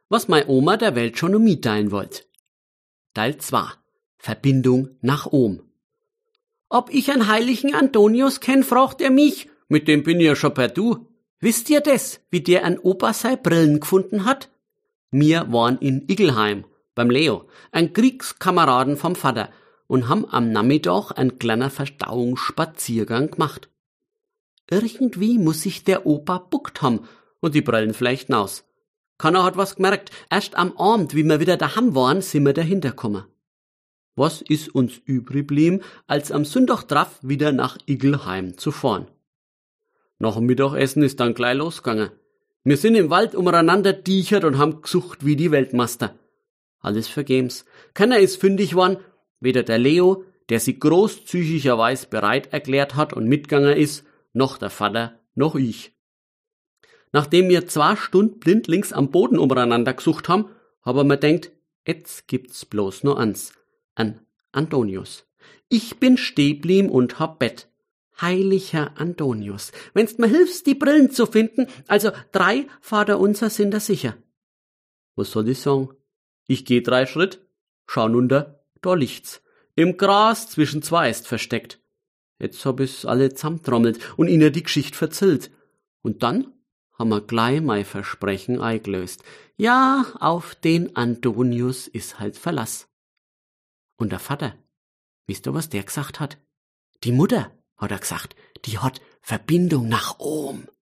was mei Oma der Welt schon mitteilen wollt. Teil 2. Verbindung nach Ohm. Ob ich einen heiligen Antonius kenn, fragt er mich. Mit dem bin ich ja schon per Du. Wisst ihr das, wie der an Opa sei Brillen gefunden hat? Wir waren in Igelheim, beim Leo, ein Kriegskameraden vom Vater, und haben am Nachmittag einen kleinen Verdauungsspaziergang gemacht. Irgendwie muss sich der Opa buckt haben und die Brillen vielleicht aus. Keiner hat was gemerkt. Erst am Abend, wie wir wieder daheim waren, sind wir dahinter gekommen. Was ist uns übrig geblieben, als am Sonntag drauf wieder nach Igelheim zu fahren? Nach dem Mittagessen ist dann gleich losgegangen. Wir sind im Wald umeinander dichert und haben gesucht wie die Weltmeister. Alles vergebens. Keiner ist fündig worden, weder der Leo, der sich großzügigerweise bereit erklärt hat und mitgegangen ist, noch der Vater, noch ich. Nachdem wir 2 Stunden blindlings am Boden umeinander gesucht haben, haben wir gedacht, jetzt gibt's bloß nur eins, an Antonius. Ich bin stehen geblieben und hab Bett. Heiliger Antonius, wenn's mir hilfst, die Brillen zu finden, also 3 Vaterunser sind da sicher. Was soll ich sagen? Ich geh 3 Schritt, schau runter, da liegt's. Im Gras zwischen 2 ist versteckt. Jetzt hab ich's alle zusammentrommelt und ihnen die Geschichte verzählt. Und dann haben wir gleich mein Versprechen eingelöst. Ja, auf den Antonius ist halt Verlass. Und der Vater, wisst ihr, was der gesagt hat? Die Mutter, hat er gesagt, die hat Verbindung nach Ohm.